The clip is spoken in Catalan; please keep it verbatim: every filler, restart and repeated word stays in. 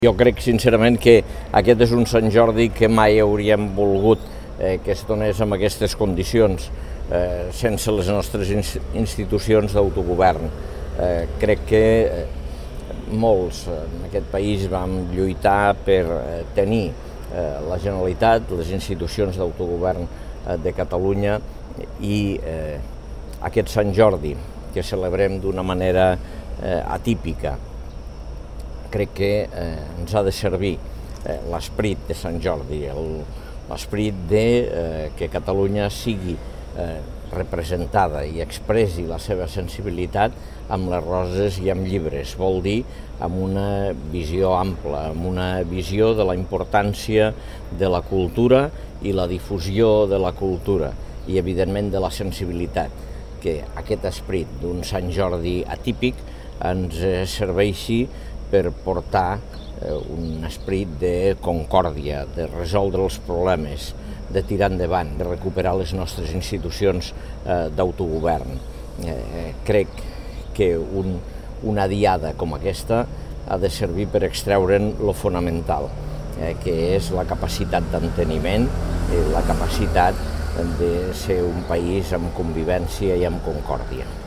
Jo crec sincerament que aquest és un Sant Jordi que mai hauríem volgut eh, que es donés amb aquestes condicions, eh, sense les nostres institucions d'autogovern. Eh, crec que eh, molts en aquest país vam lluitar per eh, tenir eh, la Generalitat, les institucions d'autogovern eh, de Catalunya i eh, aquest Sant Jordi que celebrem d'una manera eh, atípica. Crec que eh, ens ha de servir eh, l'esperit de Sant Jordi, l'esperit de eh, que Catalunya sigui eh, representada i expressi la seva sensibilitat amb les roses i amb llibres. Vol dir amb una visió ampla, amb una visió de la importància de la cultura i la difusió de la cultura i, evidentment, de la sensibilitat, que aquest esperit d'un Sant Jordi atípic ens serveixi per portar eh, un esperit de concòrdia, de resoldre els problemes, de tirar endavant, de recuperar les nostres institucions eh, d'autogovern. Eh, crec que un, una diada com aquesta ha de servir per extreure'n lo fonamental, eh, que és la capacitat d'enteniment, eh, la capacitat de ser un país amb convivència i amb concòrdia.